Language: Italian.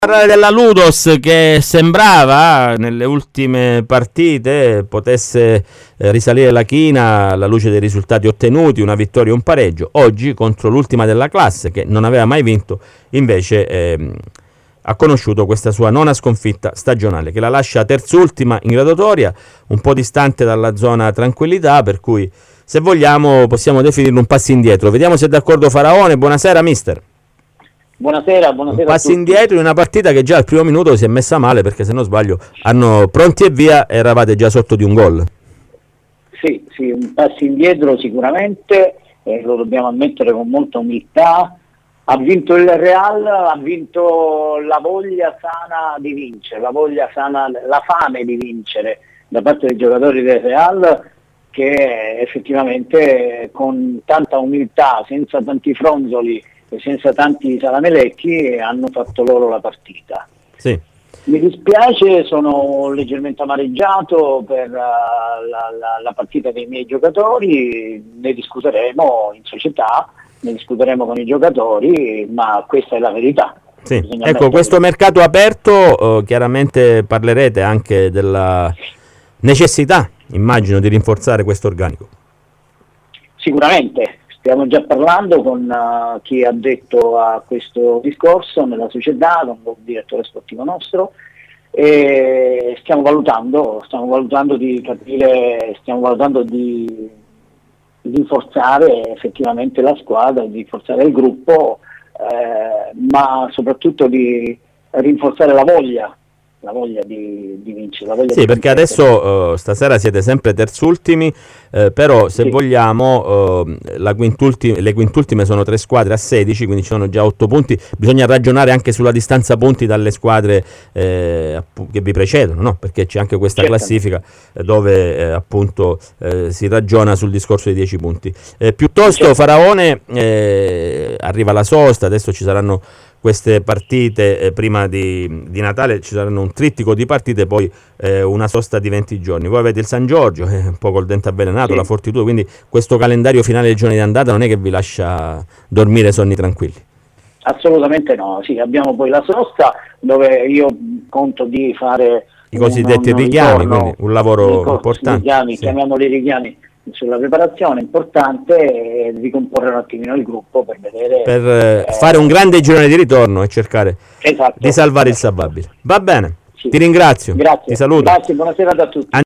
Parlare della Ludos, che sembrava nelle ultime partite potesse risalire la china alla luce dei risultati ottenuti, una vittoria e un pareggio. Oggi contro l'ultima della classe, che non aveva mai vinto, invece ha conosciuto questa sua nona sconfitta stagionale, che la lascia terzultima in graduatoria, un po' distante dalla zona tranquillità, per cui se vogliamo possiamo definirlo un passo indietro. Vediamo se è d'accordo Faraone. Buonasera mister. Buonasera un passo indietro in una partita che già al primo minuto si è messa male, perché se non sbaglio hanno pronti e via, eravate già sotto di un gol. Sì, un passo indietro sicuramente, lo dobbiamo ammettere con molta umiltà. Ha vinto il Real, ha vinto la voglia sana di vincere, la voglia sana, la fame di vincere da parte dei giocatori del Real, che effettivamente con tanta umiltà, senza tanti fronzoli e senza tanti salamelecchi, hanno fatto loro la partita. Sì. Mi dispiace, sono leggermente amareggiato per la partita dei miei giocatori, ne discuteremo in società, ne discuteremo con i giocatori, ma questa è la verità. Sì. Ecco, questo mercato aperto, chiaramente parlerete anche della necessità, immagino, di rinforzare questo organico. Sicuramente. Stiamo già parlando con chi ha detto a questo discorso nella società, con il direttore sportivo nostro, e stiamo valutando di capire, stiamo valutando di rinforzare effettivamente la squadra, di rinforzare il gruppo, ma soprattutto di rinforzare la voglia di vincere. Sì, perché adesso stasera siete sempre terzultimi, però se vogliamo le quintultime sono 3 squadre a 16, quindi ci sono già 8 punti. Bisogna ragionare anche sulla distanza punti dalle squadre che vi precedono, no? Perché c'è anche questa classifica dove appunto si ragiona sul discorso dei 10 punti. Piuttosto Faraone, arriva la sosta, adesso ci saranno queste partite, prima di Natale ci saranno un trittico di partite, poi una sosta di 20 giorni. Voi avete il San Giorgio, un po' col dente avvelenato, la Fortitudo, quindi questo calendario finale del giorno di andata non è che vi lascia dormire sonni tranquilli. Assolutamente no, sì, abbiamo poi la sosta dove io conto di fare i cosiddetti richiami, quindi un lavoro importante. Richiami, chiamiamoli richiami, sulla preparazione importante, e ricomporre un attimino il gruppo per vedere, per fare un grande girone di ritorno e cercare di salvare il salvabile. Va bene, ti ringrazio. Grazie. Ti saluto. Grazie, buonasera a tutti.